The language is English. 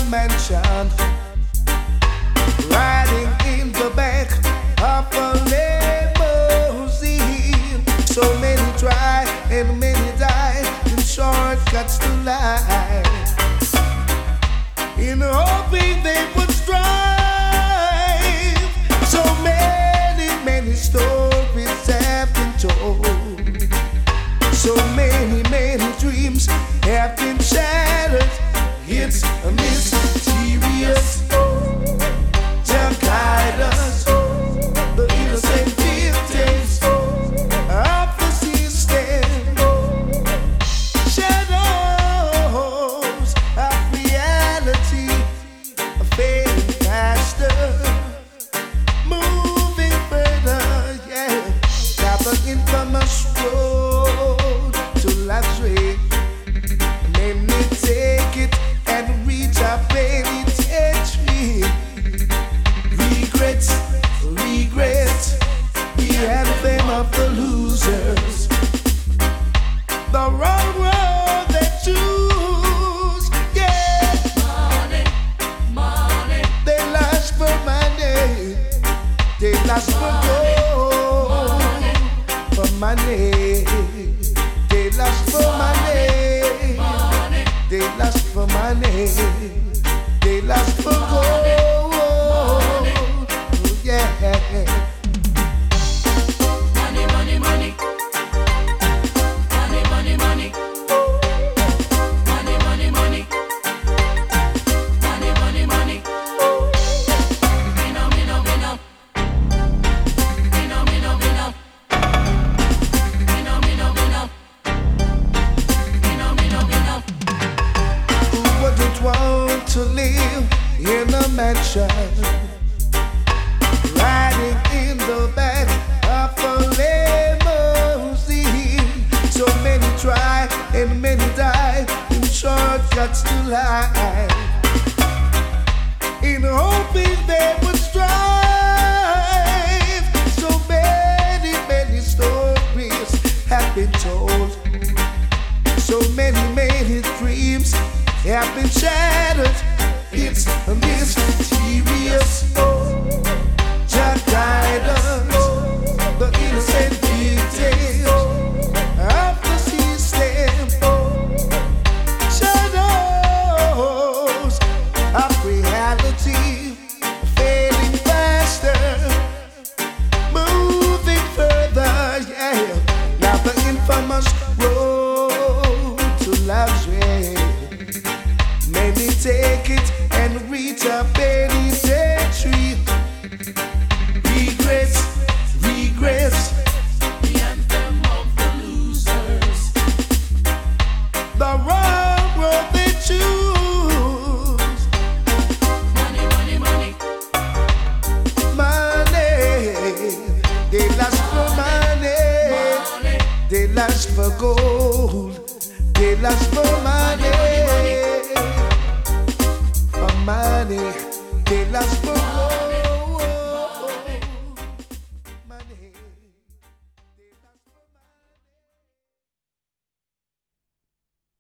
mansion, riding in the back of a limousine. So many try and many die in shortcuts to life, in hoping they would strive. So many stories have been told. So many dreams have been shattered. It's a mysterious to guide us, the innocent victims of the system. Shadows of reality are fading faster, moving further, yeah, down the infamous road to life's way. Let me take it and reach our penitentiary. Regrets, the anthem of the losers. The wrong road they choose, yeah. Money, they lust for money. They lust for gold, for money. They lust for money. They lust for money. They lust for gold. Yeah. Money. Money. Money. Who wouldn't want to live in a mansion, riding in the back of a limousine? So many try and many die in shortcuts to life, in hoping they would strive. So many stories have been told. So many dreams have been shattered. It's a mysterious to guide us, the innocent victims of the system. Shadows of reality fading faster, moving further, yeah. Now the infamous road to love's way. May me take it and reach a penitentiary. Regrets, The anthem of the losers. the wrong road they choose. Money. Money, they lust for money. They lust for gold. They lust for money.